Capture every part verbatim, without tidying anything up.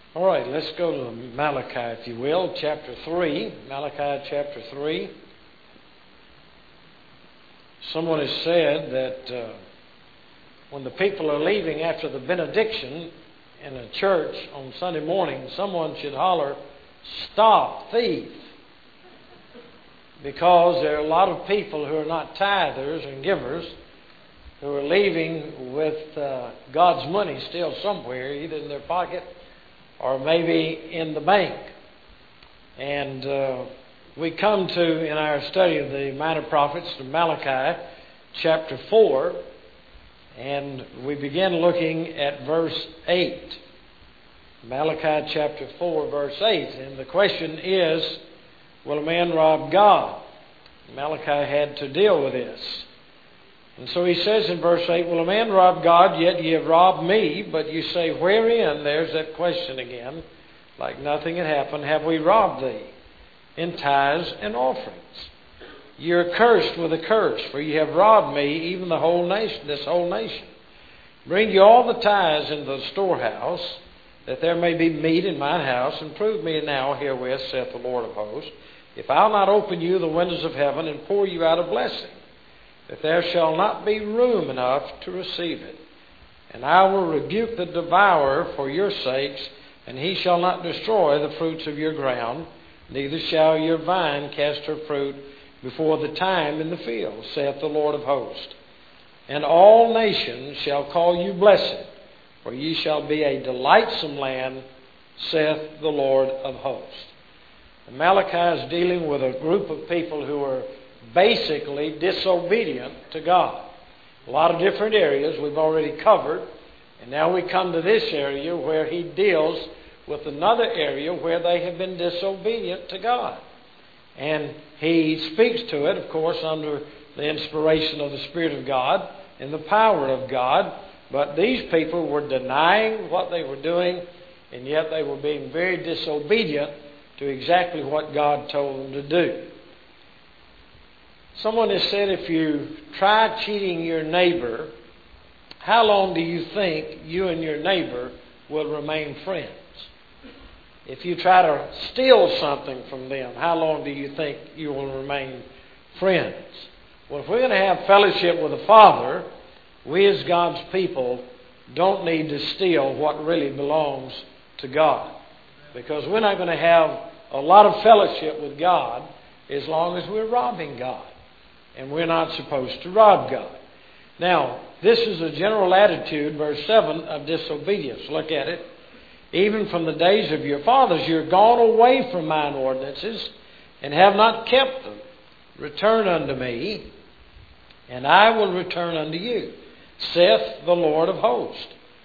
All right, let's go to Malachi, if you will, chapter three. Malachi chapter three. Someone has said that uh, when the people are leaving after the benediction in a church on Sunday morning, someone should holler, "Stop, thief!" Because there are a lot of people who are not tithers and givers who are leaving with uh, God's money still somewhere, either in their pocket or maybe in the bank. And uh, we come to, in our study of the minor prophets, to Malachi chapter four, and we begin looking at verse eight. Malachi chapter four, verse eight. And the question is, will a man rob God? Malachi had to deal with this. And so he says in verse eight, will a man rob God, yet ye have robbed me? But you say, wherein? There's that question again. Like nothing had happened. Have we robbed thee? In tithes and offerings. You're cursed with a curse, for you have robbed me, even the whole nation, this whole nation. Bring you all the tithes into the storehouse, that there may be meat in mine house, and prove me now herewith, saith the Lord of hosts, if I'll not open you the windows of heaven and pour you out a blessing, that there shall not be room enough to receive it. And I will rebuke the devourer for your sakes, and he shall not destroy the fruits of your ground, neither shall your vine cast her fruit before the time in the field, saith the Lord of hosts. And all nations shall call you blessed, for ye shall be a delightsome land, saith the Lord of hosts. And Malachi is dealing with a group of people who are basically disobedient to God. A lot of different areas we've already covered, and now we come to this area where he deals with another area where they have been disobedient to God. And he speaks to it, of course, under the inspiration of the Spirit of God and the power of God. But these people were denying what they were doing, and yet they were being very disobedient to exactly what God told them to do. Someone has said, if you try cheating your neighbor, how long do you think you and your neighbor will remain friends? If you try to steal something from them, how long do you think you will remain friends? Well, if we're going to have fellowship with the Father, we as God's people don't need to steal what really belongs to God. Because we're not going to have a lot of fellowship with God as long as we're robbing God. And we're not supposed to rob God. Now, this is a general attitude, verse seven, of disobedience. Look at it. Even from the days of your fathers, you're gone away from mine ordinances, and have not kept them. Return unto me, and I will return unto you, saith the Lord of hosts.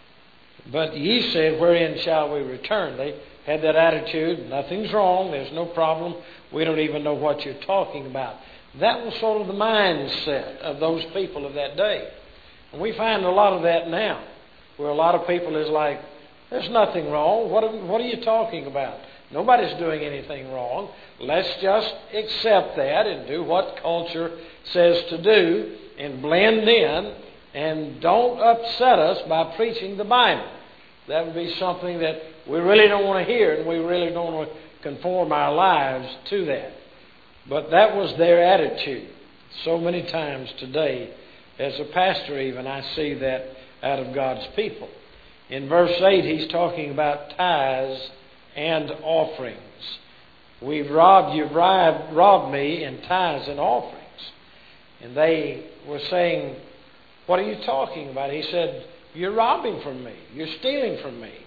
But ye said, wherein shall we return? They had that attitude, nothing's wrong, there's no problem, we don't even know what you're talking about. That was sort of the mindset of those people of that day. And we find a lot of that now, where a lot of people is like, there's nothing wrong. What are, what are you talking about? Nobody's doing anything wrong. Let's just accept that and do what culture says to do and blend in, and don't upset us by preaching the Bible. That would be something that we really don't want to hear, and we really don't want to conform our lives to that. But that was their attitude. So many times today, as a pastor even, I see that out of God's people. In verse eight, he's talking about tithes and offerings. We've robbed, you've robbed, robbed me in tithes and offerings. And they were saying, what are you talking about? He said, you're robbing from me. You're stealing from me.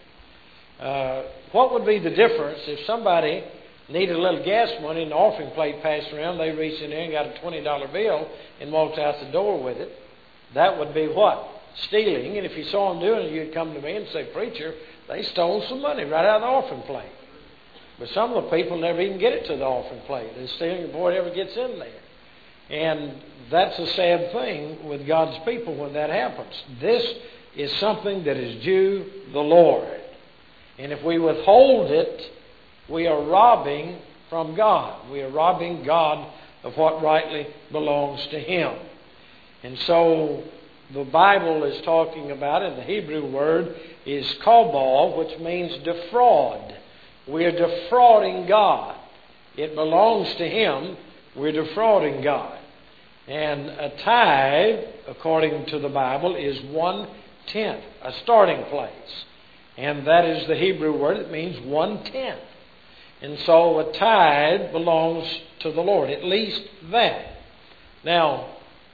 Uh, what would be the difference if somebody needed a little gas money and the offering plate passed around, they reached in there and got a twenty dollar bill and walked out the door with it? That would be what? Stealing. And if you saw them doing it, you'd come to me and say, preacher, they stole some money right out of the offering plate. But some of the people never even get it to the offering plate. They're stealing before it ever gets in there. And that's a sad thing with God's people when that happens. This is something that is due the Lord. And if we withhold it, we are robbing from God. We are robbing God of what rightly belongs to Him. And so the Bible is talking about, and the Hebrew word is kabal, which means defraud. We're defrauding God. It belongs to Him. We're defrauding God. And a tithe, according to the Bible, is one-tenth, a starting place. And that is the Hebrew word. It means one-tenth. And so a tithe belongs to the Lord, at least that. Now,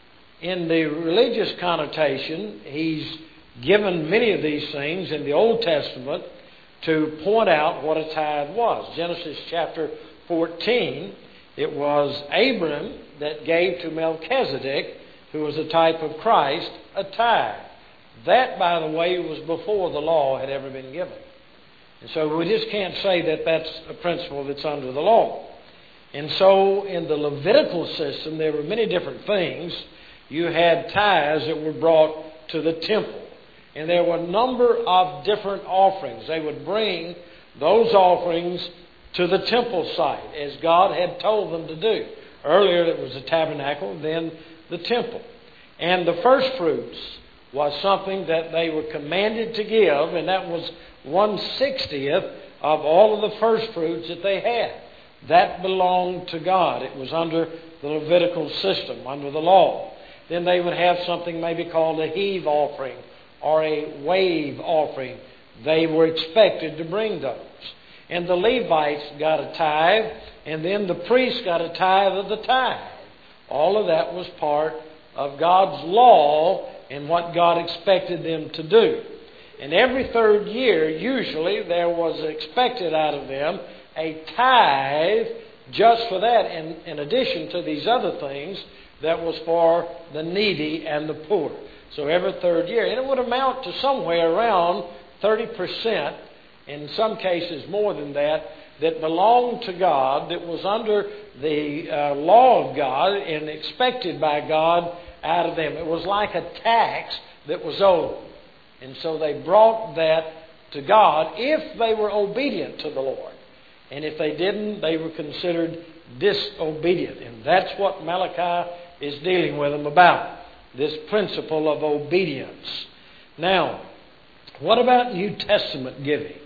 in the religious connotation, He's given many of these things in the Old Testament to point out what a tithe was. Genesis chapter fourteen, it was Abram that gave to Melchizedek, who was a type of Christ, a tithe. That, by the way, was before the law had ever been given. And so we just can't say that that's a principle that's under the law. And so in the Levitical system, there were many different things. You had tithes that were brought to the temple. And there were a number of different offerings. They would bring those offerings to the temple site, as God had told them to do. Earlier it was the tabernacle, then the temple. And the first fruits was something that they were commanded to give, and that was one sixtieth of all of the first fruits that they had. That belonged to God. It was under the Levitical system, under the law. Then they would have something maybe called a heave offering or a wave offering. They were expected to bring those. And the Levites got a tithe, and then the priests got a tithe of the tithe. All of that was part of God's law and what God expected them to do. And every third year, usually, there was expected out of them a tithe just for that, in, in addition to these other things that was for the needy and the poor. So every third year. And it would amount to somewhere around thirty percent, in some cases more than that, that belonged to God, that was under the uh, law of God and expected by God out of them. It was like a tax that was owed. And so they brought that to God if they were obedient to the Lord. And if they didn't, they were considered disobedient. And that's what Malachi is dealing with them about, this principle of obedience. Now, what about New Testament giving?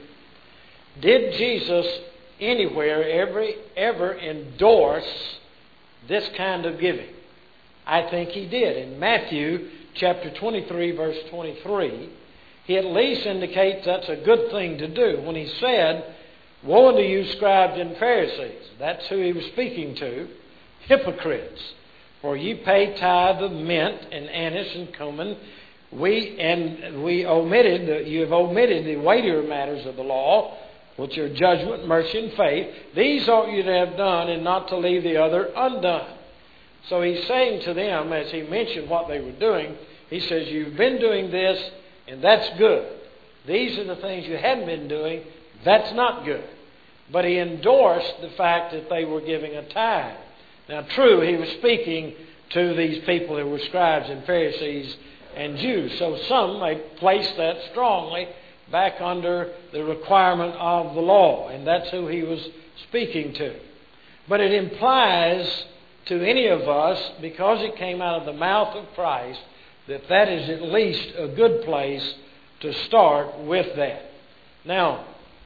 Did Jesus anywhere ever, ever endorse this kind of giving? I think He did. In Matthew chapter twenty-three, verse twenty-three, He at least indicates that's a good thing to do. When He said, "Woe unto you, scribes and Pharisees," that's who He was speaking to, hypocrites, for ye pay tithe of mint and anise and cumin, we and we omitted the, you have omitted the weightier matters of the law, which are judgment, mercy, and faith. These ought you to have done, and not to leave the other undone. So He's saying to them, as He mentioned what they were doing, He says, you've been doing this, and that's good. These are the things you hadn't been doing. That's not good. But He endorsed the fact that they were giving a tithe. Now, true, He was speaking to these people who were scribes and Pharisees and Jews. So some may place that strongly back under the requirement of the law. And that's who He was speaking to. But it implies to any of us, because it came out of the mouth of Christ, that that is at least a good place to start with that. Now,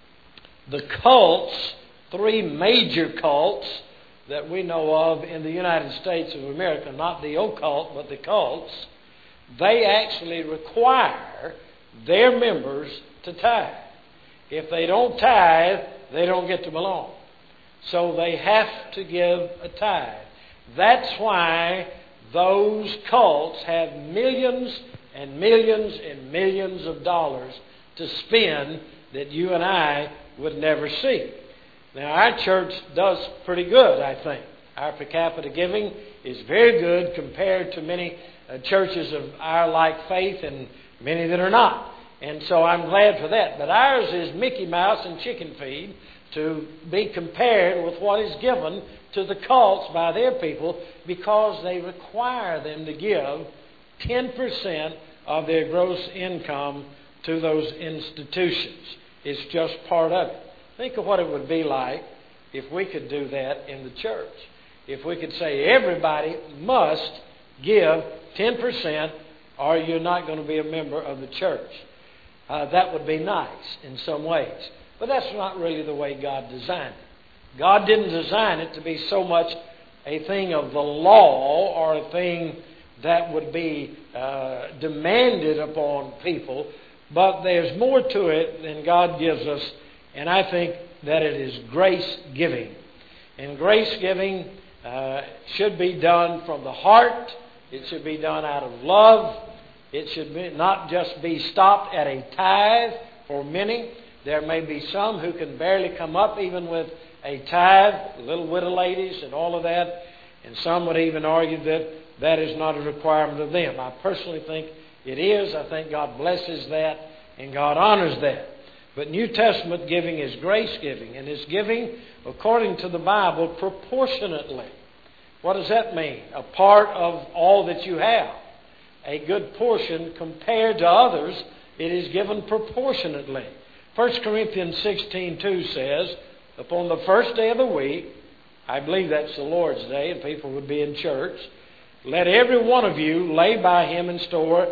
the cults, three major cults that we know of in the United States of America, not the occult, but the cults, they actually require their members to tithe. If they don't tithe, they don't get to belong. So they have to give a tithe. That's why those cults have millions and millions and millions of dollars to spend that you and I would never see. Now, our church does pretty good, I think. Our per capita giving is very good compared to many uh, churches of our like faith and many that are not. And so I'm glad for that. But ours is Mickey Mouse and chicken feed to be compared with what is given to the cults by their people, because they require them to give ten percent of their gross income to those institutions. It's just part of it. Think of what it would be like if we could do that in the church. If we could say everybody must give ten percent or you're not going to be a member of the church. Uh, that would be nice in some ways. But that's not really the way God designed it. God didn't design it to be so much a thing of the law or a thing that would be uh, demanded upon people. But there's more to it than God gives us. And I think that it is grace-giving. And grace-giving uh, should be done from the heart. It should be done out of love. It should be, not just be stopped at a tithe for many. There may be some who can barely come up even with a tithe, little widow ladies and all of that. And some would even argue that that is not a requirement of them. I personally think it is. I think God blesses that and God honors that. But New Testament giving is grace giving, and it's giving, according to the Bible, proportionately. What does that mean? A part of all that you have. A good portion compared to others, it is given proportionately. First Corinthians sixteen two says, upon the first day of the week, I believe that's the Lord's Day, and people would be in church, let every one of you lay by him in store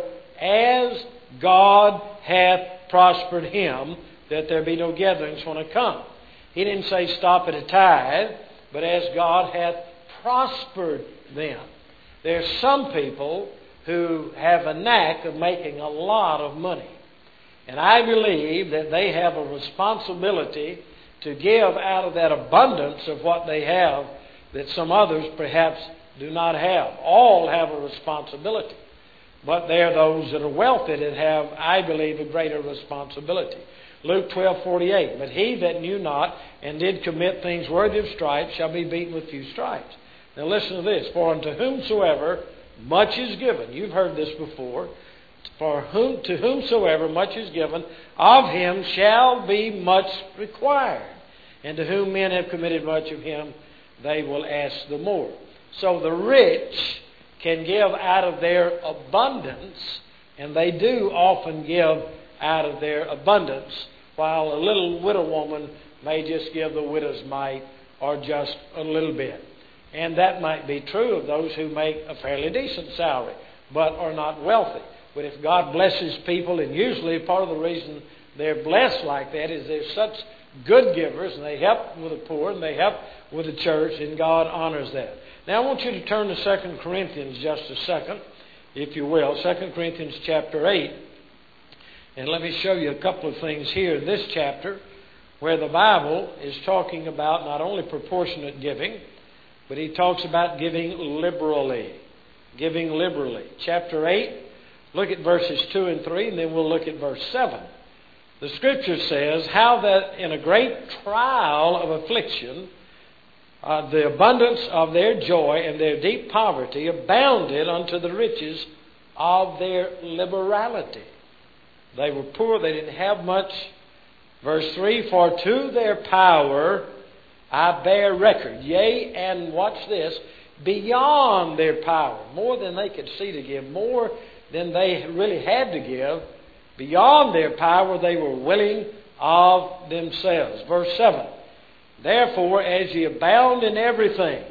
as God hath prospered him, that there be no gatherings when I come. He didn't say stop at a tithe, but as God hath prospered them. There's some people who have a knack of making a lot of money. And I believe that they have a responsibility to give out of that abundance of what they have that some others perhaps do not have. All have a responsibility. But there are those that are wealthy that have, I believe, a greater responsibility. Luke twelve forty-eight, but he that knew not and did commit things worthy of stripes shall be beaten with few stripes. Now listen to this. For unto whomsoever much is given. You've heard this before. For whom to whomsoever much is given, of him shall be much required. And to whom men have committed much of him, they will ask the more. So the rich can give out of their abundance, and they do often give out of their abundance, while a little widow woman may just give the widow's mite or just a little bit. And that might be true of those who make a fairly decent salary, but are not wealthy. But if God blesses people, and usually part of the reason they're blessed like that is they're such good givers, and they help with the poor, and they help with the church, and God honors that. Now I want you to turn to Second Corinthians just a second, if you will. Second Corinthians chapter eight. And let me show you a couple of things here in this chapter where the Bible is talking about not only proportionate giving, but he talks about giving liberally. Giving liberally. Chapter eight, look at verses two and three, and then we'll look at verse seven. The Scripture says, how that in a great trial of affliction, uh, the abundance of their joy and their deep poverty abounded unto the riches of their liberality. They were poor, they didn't have much. Verse three, for to their power I bear record. Yea, and watch this, beyond their power, more than they could see to give, more than they really had to give, beyond their power they were willing of themselves. Verse seven, therefore as ye abound in everything,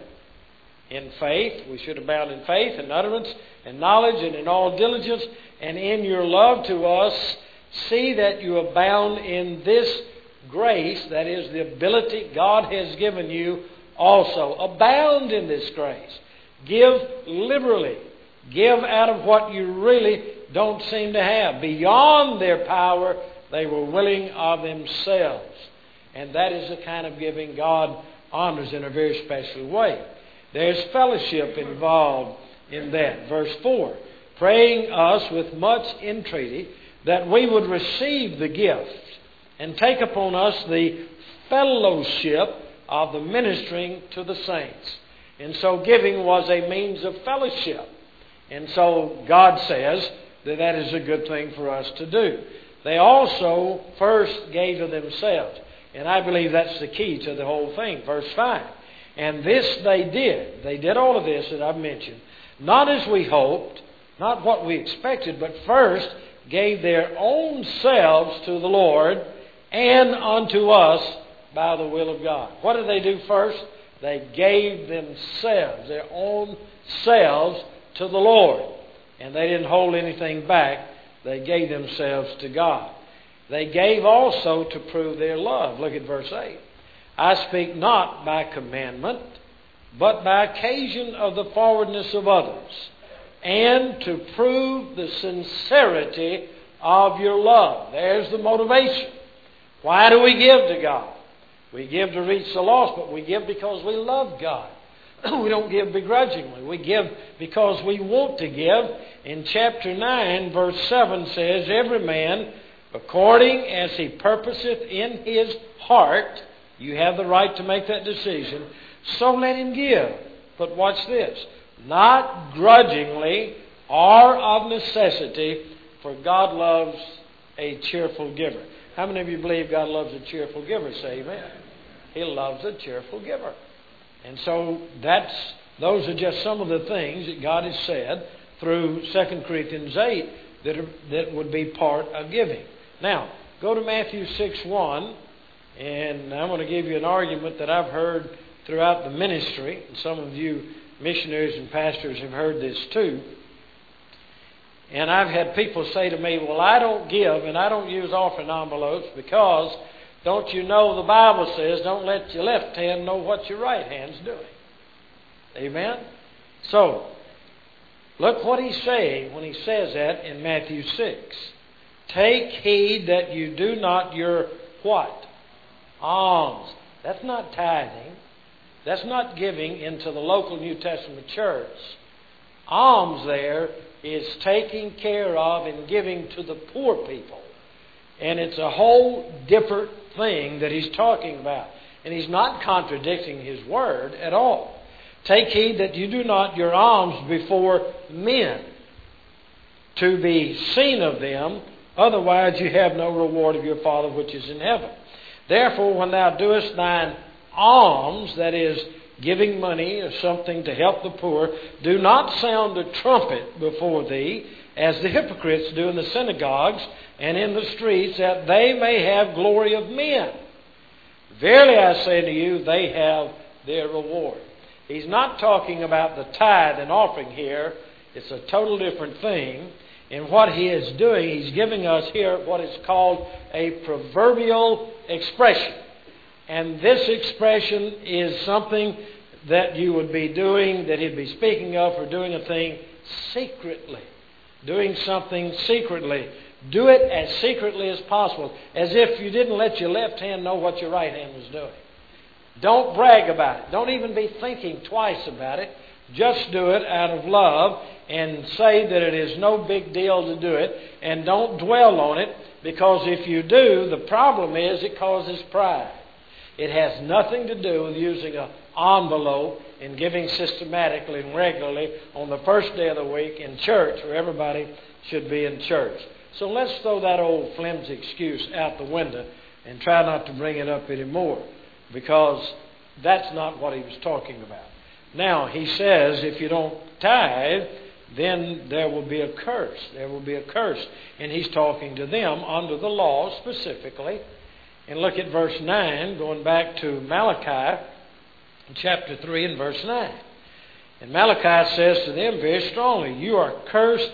in faith, we should abound in faith and utterance and knowledge and in all diligence, and in your love to us, see that you abound in this grace, that is the ability God has given you also. Abound in this grace. Give liberally. Give out of what you really don't seem to have. Beyond their power, they were willing of themselves. And that is the kind of giving God honors in a very special way. There's fellowship involved in that. Verse four, praying us with much entreaty that we would receive the gift and take upon us the fellowship of the ministering to the saints. And so giving was a means of fellowship. And so God says that that is a good thing for us to do. They also first gave of themselves. And I believe that's the key to the whole thing. Verse five. And this they did. They did all of this that I've mentioned. Not as we hoped, not what we expected, but first gave their own selves to the Lord and unto us by the will of God. What did they do first? They gave themselves, their own selves, to the Lord. and they didn't hold anything back. They gave themselves to God. They gave also to prove their love. Look at verse eight. I speak not by commandment, but by occasion of the forwardness of others, and to prove the sincerity of your love. There's the motivation. Why do we give to God? We give to reach the lost, but we give because we love God. We don't give begrudgingly. We give because we want to give. In chapter nine, verse seven says, every man, according as he purposeth in his heart, you have the right to make that decision, so let him give. But watch this. Not grudgingly or of necessity, for God loves a cheerful giver. How many of you believe God loves a cheerful giver? Say amen. He loves a cheerful giver. And so that's those are just some of the things that God has said through Second Corinthians eight that, are, that would be part of giving. Now, go to Matthew six one, and I'm going to give you an argument that I've heard throughout the ministry. And some of you missionaries and pastors have heard this too. And I've had people say to me, well, I don't give and I don't use offering envelopes because don't you know the Bible says don't let your left hand know what your right hand's doing. Amen? So, look what he's saying when he says that in Matthew six. Take heed that you do not your what? Alms. That's not tithing. That's not giving into the local New Testament church. Alms there is taking care of and giving to the poor people. And it's a whole different thing that he's talking about. And he's not contradicting his word at all. Take heed that you do not your alms before men to be seen of them, otherwise you have no reward of your Father which is in heaven. Therefore, when thou doest thine alms, that is, giving money or something to help the poor, do not sound a trumpet before thee, as the hypocrites do in the synagogues and in the streets, that they may have glory of men. Verily I say to you, they have their reward. He's not talking about the tithe and offering here. It's a total different thing. And what he is doing, he's giving us here what is called a proverbial expression. And this expression is something that you would be doing, that he'd be speaking of, or doing a thing secretly. Doing something secretly. Do it as secretly as possible, as if you didn't let your left hand know what your right hand was doing. Don't brag about it. Don't even be thinking twice about it. Just do it out of love and say that it is no big deal to do it, and don't dwell on it, because if you do, the problem is it causes pride. It has nothing to do with using an envelope and giving systematically and regularly on the first day of the week in church, where everybody should be in church. So let's throw that old flimsy excuse out the window and try not to bring it up anymore, because that's not what he was talking about. Now, he says if you don't tithe, then there will be a curse. There will be a curse. And he's talking to them under the law specifically. And look at verse nine, going back to Malachi, chapter three and verse nine. And Malachi says to them very strongly, you are cursed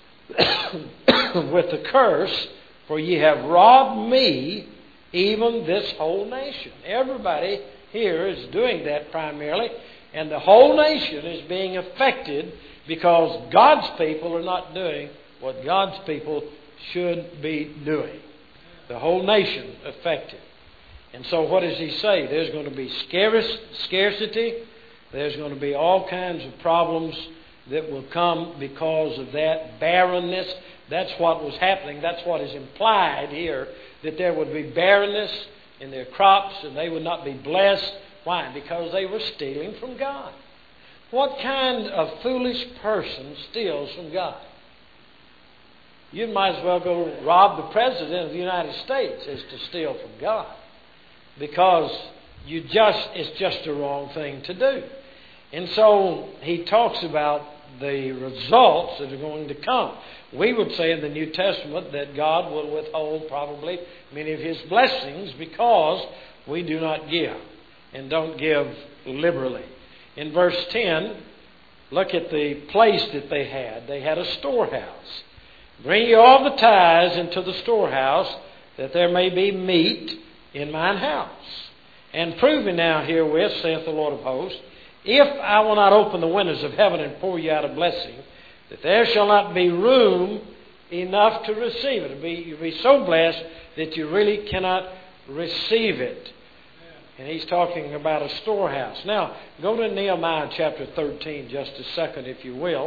with the curse, for ye have robbed me, even this whole nation. Everybody here is doing that primarily, and the whole nation is being affected because God's people are not doing what God's people should be doing. The whole nation affected. And so what does he say? There's going to be scarcity. There's going to be all kinds of problems that will come because of that barrenness. That's what was happening. That's what is implied here, that there would be barrenness in their crops and they would not be blessed. Why? Because they were stealing from God. What kind of foolish person steals from God? You might as well go rob the President of the United States as to steal from God. Because you just it's just a wrong thing to do. And so he talks about the results that are going to come. We would say in the New Testament that God will withhold probably many of his blessings because we do not give and don't give liberally. In verse ten, Look at the place that they had. They had a storehouse. Bring ye all the tithes into the storehouse, that there may be meat in mine house. And prove me now herewith, saith the Lord of hosts, if I will not open the windows of heaven and pour you out a blessing, that there shall not be room enough to receive it. It'll be, you'll be so blessed that you really cannot receive it. And he's talking about a storehouse. Now, go to Nehemiah chapter thirteen just a second, if you will.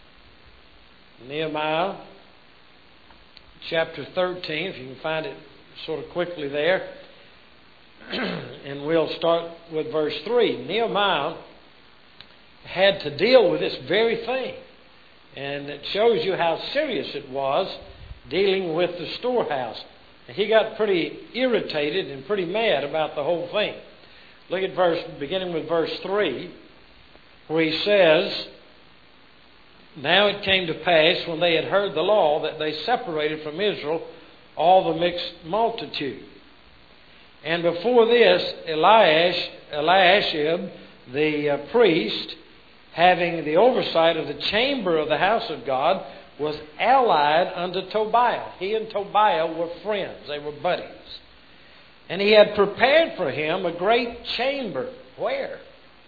Nehemiah chapter thirteen, if you can find it sort of quickly there. And we'll start with verse three. Nehemiah had to deal with this very thing. And it shows you how serious it was dealing with the storehouse. He got pretty irritated and pretty mad about the whole thing. Look at verse, beginning with verse three, where he says, now it came to pass when they had heard the law that they separated from Israel all the mixed multitude. And before this, Eliash, Eliashib, the uh, priest, having the oversight of the chamber of the house of God, was allied unto Tobiah. He and Tobiah were friends. They were buddies. And he had prepared for him a great chamber. Where?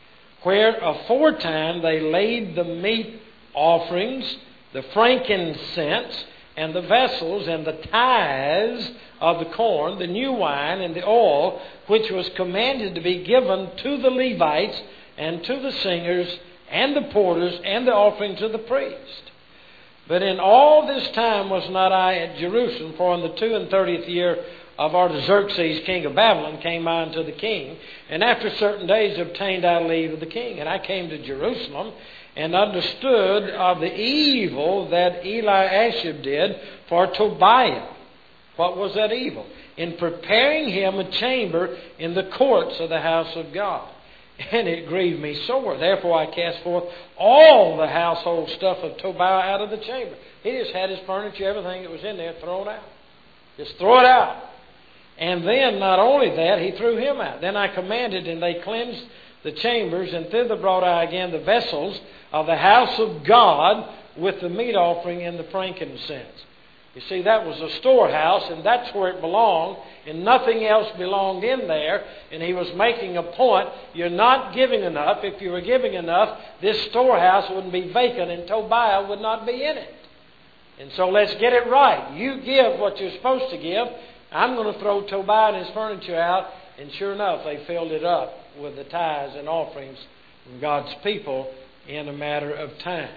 Where aforetime they laid the meat offerings, the frankincense, and the vessels, and the tithes of the corn, the new wine, and the oil, which was commanded to be given to the Levites, and to the singers, and the porters, and the offerings of the priest. But in all this time was not I at Jerusalem, for in the two and thirtieth year of Artaxerxes, king of Babylon, came I unto the king, and after certain days obtained I leave of the king. And I came to Jerusalem, and understood of the evil that Eliashib did for Tobiah. What was that evil? In preparing him a chamber in the courts of the house of God. And it grieved me sore. Therefore I cast forth all the household stuff of Tobiah out of the chamber. He just had his furniture, everything that was in there, thrown out. Just throw it out. And then, not only that, he threw him out. Then I commanded, and they cleansed the chambers, and thither brought I again the vessels of the house of God with the meat offering and the frankincense. You see, that was a storehouse, and that's where it belonged, and nothing else belonged in there. And he was making a point, you're not giving enough. If you were giving enough, this storehouse wouldn't be vacant, and Tobiah would not be in it. And so let's get it right. You give what you're supposed to give. I'm going to throw Tobiah and his furniture out. And sure enough, they filled it up with the tithes and offerings from God's people in a matter of time.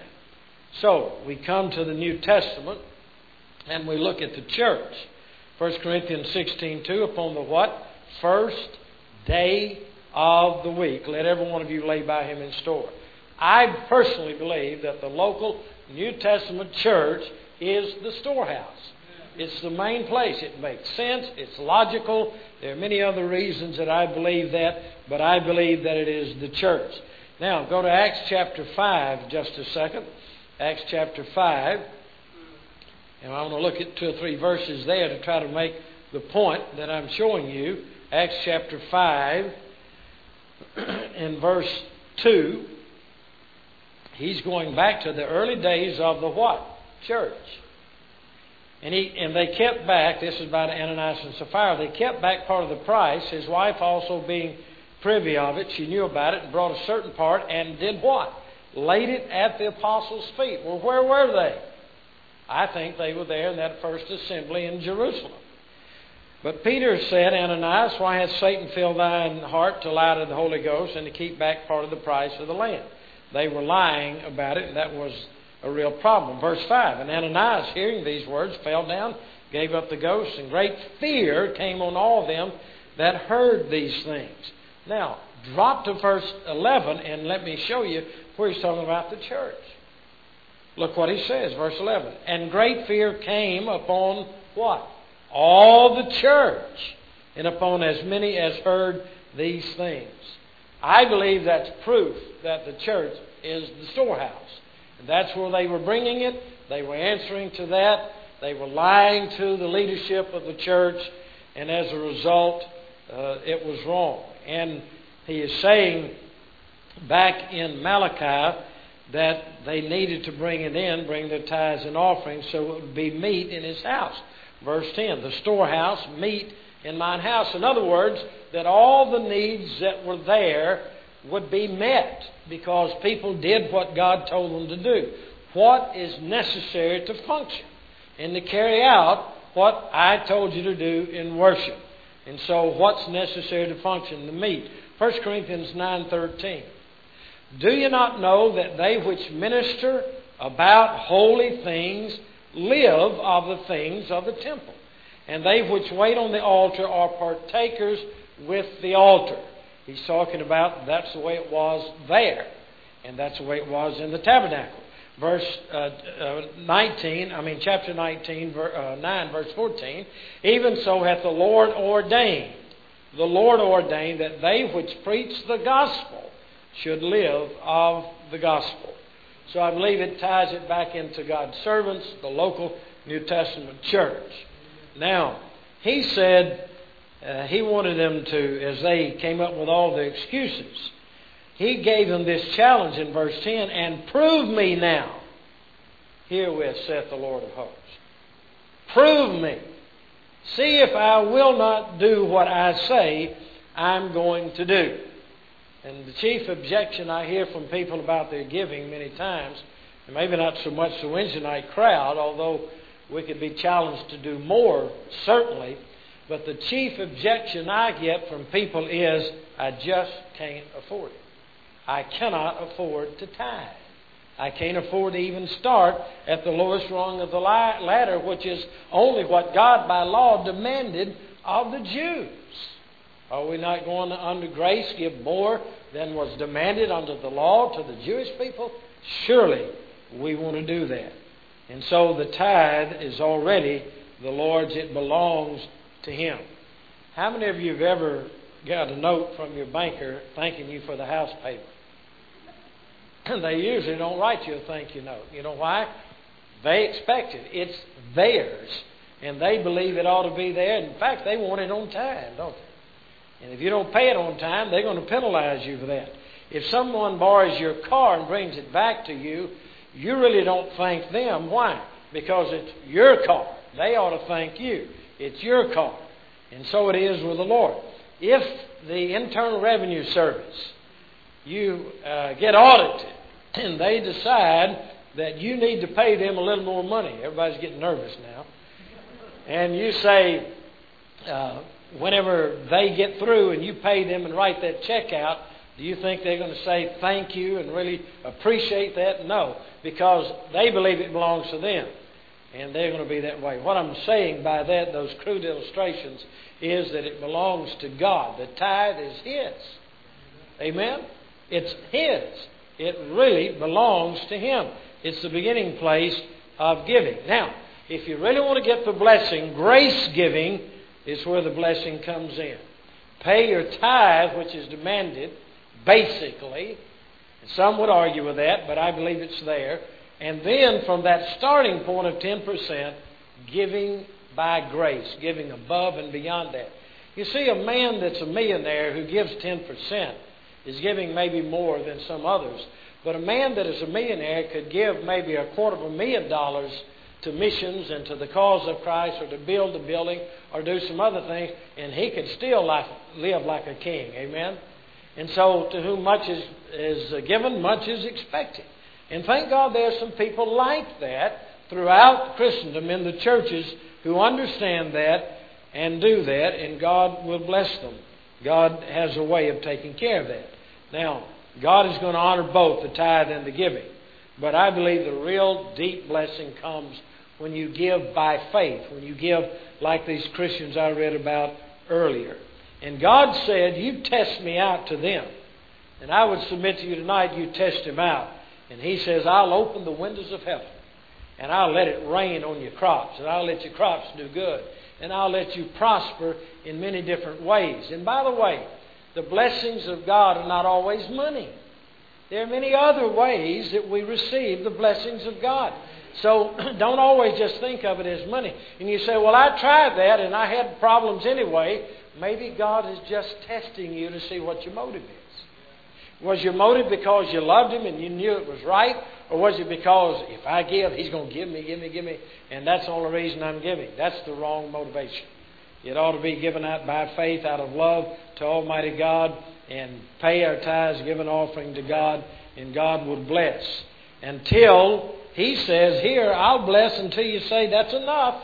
So, we come to the New Testament, and we look at the church. First Corinthians sixteen two, upon the what? First day of the week. Let every one of you lay by him in store. I personally believe that the local New Testament church is the storehouse. It's the main place. It makes sense. It's logical. There are many other reasons that I believe that, but I believe that it is the church. Now, go to Acts chapter five just a second. Acts chapter five. And I want to look at two or three verses there to try to make the point that I'm showing you. Acts chapter five in verse two. He's going back to the early days of the what? Church. And he and they kept back, this is about Ananias and Sapphira, they kept back part of the price, his wife also being privy of it. She knew about it and brought a certain part and did what? Laid it at the apostles' feet. Well, where were they? I think they were there in that first assembly in Jerusalem. But Peter said, Ananias, why hath Satan filled thine heart to lie to the Holy Ghost and to keep back part of the price of the land? They were lying about it, and that was a real problem. Verse five, and Ananias, hearing these words, fell down, gave up the ghost, and great fear came on all them that heard these things. Now, drop to verse eleven, and let me show you where he's talking about the church. Look what he says, verse eleven. And great fear came upon what? All the church, and upon as many as heard these things. I believe that's proof that the church is the storehouse. And that's where they were bringing it. They were answering to that. They were lying to the leadership of the church. And as a result, uh, it was wrong. And he is saying back in Malachi that they needed to bring it in, bring their tithes and offerings, so it would be meat in his house. Verse ten, the storehouse, meat in mine house. In other words, that all the needs that were there would be met because people did what God told them to do. What is necessary to function and to carry out what I told you to do in worship. And so what's necessary to function? The meat. First Corinthians nine thirteen. Do you not know that they which minister about holy things live of the things of the temple? And they which wait on the altar are partakers with the altar. He's talking about that's the way it was there. And that's the way it was in the tabernacle. Verse uh, uh, nineteen, I mean chapter nineteen, ver, uh, nine, verse fourteen. Even so hath the Lord ordained, the Lord ordained that they which preach the gospel should live of the gospel. So I believe it ties it back into God's servants, the local New Testament church. Now, he said uh, he wanted them to, as they came up with all the excuses, he gave them this challenge in verse ten, and prove me now, herewith saith the Lord of hosts. Prove me. See if I will not do what I say I'm going to do. And the chief objection I hear from people about their giving many times, and maybe not so much the Wednesday night crowd, although we could be challenged to do more, certainly, but the chief objection I get from people is, I just can't afford it. I cannot afford to tithe. I can't afford to even start at the lowest rung of the ladder, which is only what God by law demanded of the Jews. Are we not going to, under grace, give more than was demanded under the law to the Jewish people? Surely we want to do that. And so the tithe is already the Lord's. It belongs to Him. How many of you have ever got a note from your banker thanking you for the house payment? They usually don't write you a thank you note. You know why? They expect it. It's theirs. And they believe it ought to be there. In fact, they want it on time, don't they? And if you don't pay it on time, they're going to penalize you for that. If someone borrows your car and brings it back to you, you really don't thank them. Why? Because it's your car. They ought to thank you. It's your car. And so it is with the Lord. If the Internal Revenue Service, you uh, get audited and they decide that you need to pay them a little more money. Everybody's getting nervous now. And you say, uh, whenever they get through and you pay them and write that check out, do you think they're going to say thank you and really appreciate that? No, because they believe it belongs to them. And they're going to be that way. What I'm saying by that, those crude illustrations, is that it belongs to God. The tithe is His. Amen? It's His. It really belongs to Him. It's the beginning place of giving. Now, if you really want to get the blessing, grace giving is where the blessing comes in. Pay your tithe, which is demanded, basically. Some would argue with that, but I believe it's there. And then from that starting point of ten percent, giving by grace, giving above and beyond that. You see, a man that's a millionaire who gives ten percent is giving maybe more than some others. But a man that is a millionaire could give maybe a quarter of a million dollars to missions and to the cause of Christ, or to build a building or do some other things, and he could still life, live like a king. Amen? And so to whom much is, is given, much is expected. And thank God there are some people like that throughout Christendom in the churches who understand that and do that, and God will bless them. God has a way of taking care of that. Now, God is going to honor both the tithe and the giving. But I believe the real deep blessing comes when you give by faith, when you give like these Christians I read about earlier. And God said, you test me out to them. And I would submit to you tonight, you test Him out. And He says, I'll open the windows of heaven. And I'll let it rain on your crops. And I'll let your crops do good. And I'll let you prosper in many different ways. And by the way, the blessings of God are not always money. There are many other ways that we receive the blessings of God. So don't always just think of it as money. And you say, well, I tried that and I had problems anyway. Maybe God is just testing you to see what your motive is. Was your motive because you loved Him and you knew it was right? Or was it because if I give, He's going to give me, give me, give me, and that's the only reason I'm giving? That's the wrong motivation. It ought to be given out by faith, out of love to Almighty God, and pay our tithes, give an offering to God, and God would bless. Until He says, here, I'll bless until you say that's enough.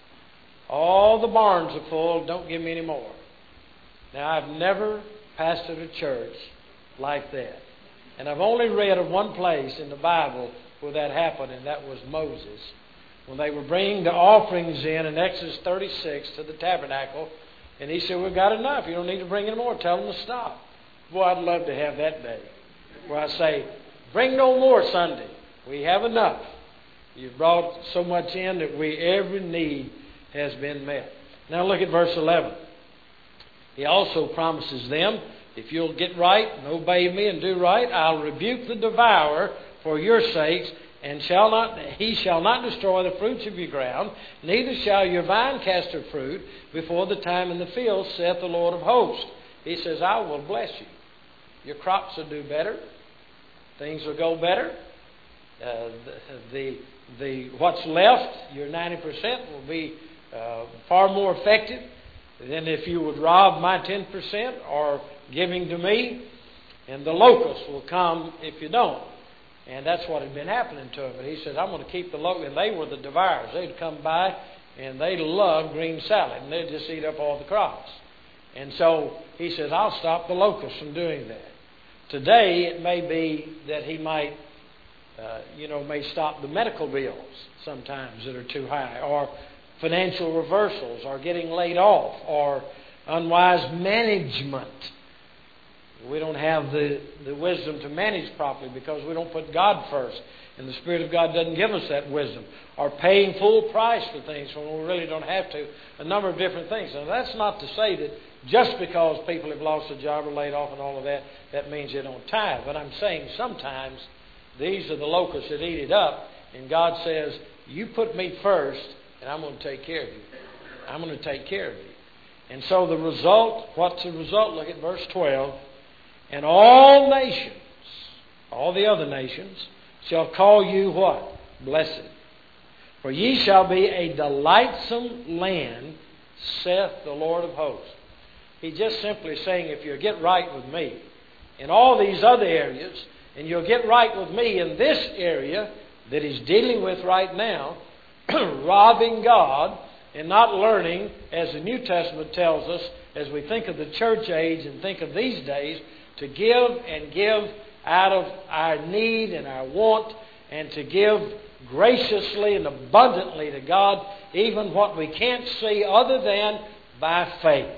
All the barns are full, don't give me any more. Now, I've never pastored a church like that. And I've only read of one place in the Bible where that happened, and that was Moses. When they were bringing the offerings in in Exodus thirty-six to the tabernacle, and he said, we've got enough. You don't need to bring any more. Tell them to stop. Boy, I'd love to have that day where I say, bring no more Sunday. We have enough. You've brought so much in that we every need has been met. Now look at verse eleven. He also promises them, if you'll get right and obey me and do right, I'll rebuke the devourer for your sakes, and shall not he shall not destroy the fruits of your ground, neither shall your vine cast her fruit before the time in the field, saith the Lord of hosts. He says, I will bless you. Your crops will do better. Things will go better. Uh, the, the the what's left, your ninety percent, will be uh, far more effective than if you would rob my ten percent or giving to me. And the locusts will come if you don't. And that's what had been happening to him. But he says, I'm going to keep the locusts. And they were the devourers. They'd come by and they loved green salad. And they'd just eat up all the crops. And so he says, I'll stop the locusts from doing that. Today, it may be that he might, uh, you know, may stop the medical bills sometimes that are too high, or financial reversals, or getting laid off, or unwise management. We don't have the, the wisdom to manage properly because we don't put God first. And the Spirit of God doesn't give us that wisdom. Or paying full price for things when we really don't have to. A number of different things. Now that's not to say that just because people have lost a job or laid off and all of that, that means they don't tithe. But I'm saying sometimes these are the locusts that eat it up. And God says, you put me first and I'm going to take care of you. I'm going to take care of you. And so the result, what's the result? Look at verse twelve. And all nations, all the other nations, shall call you what? Blessed. For ye shall be a delightsome land, saith the Lord of hosts. He's just simply saying, if you'll get right with me in all these other areas, and you'll get right with me in this area that he's dealing with right now, robbing God and not learning, as the New Testament tells us, as we think of the church age and think of these days, to give and give out of our need and our want, and to give graciously and abundantly to God, even what we can't see other than by faith.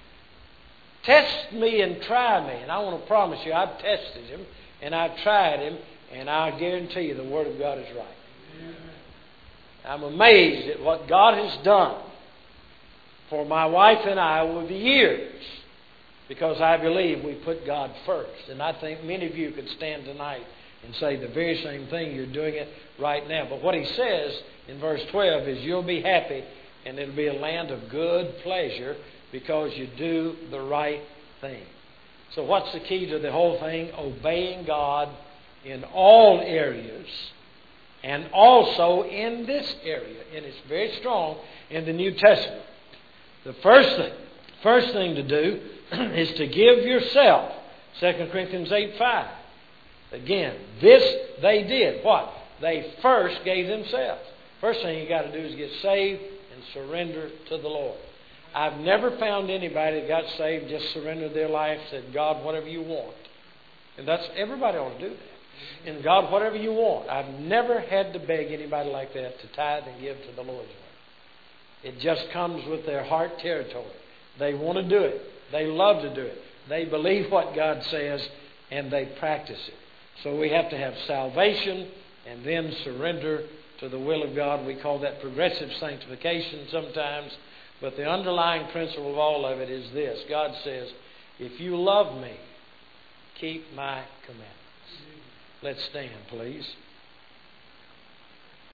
Test me and try me. And I want to promise you, I've tested Him and I've tried Him, and I guarantee you the Word of God is right. I'm amazed at what God has done for my wife and I over the years, because I believe we put God first. And I think many of you could stand tonight and say the very same thing. You're doing it right now. But what he says in verse twelve is you'll be happy, and it'll be a land of good pleasure because you do the right thing. So what's the key to the whole thing? Obeying God in all areas, and also in this area. And it's very strong in the New Testament. The first thing, first thing to do is to give yourself. Second Corinthians eight five. Again, this they did. What? They first gave themselves. First thing you got to do is get saved and surrender to the Lord. I've never found anybody that got saved, just surrendered their life, said, God, whatever you want. And that's, everybody ought to do that. And God, whatever you want. I've never had to beg anybody like that to tithe and give to the Lord's way. It just comes with their heart territory. They want to do it. They love to do it. They believe what God says, and they practice it. So we have to have salvation and then surrender to the will of God. We call that progressive sanctification sometimes. But the underlying principle of all of it is this. God says, if you love me, keep my commandments. Let's stand, please.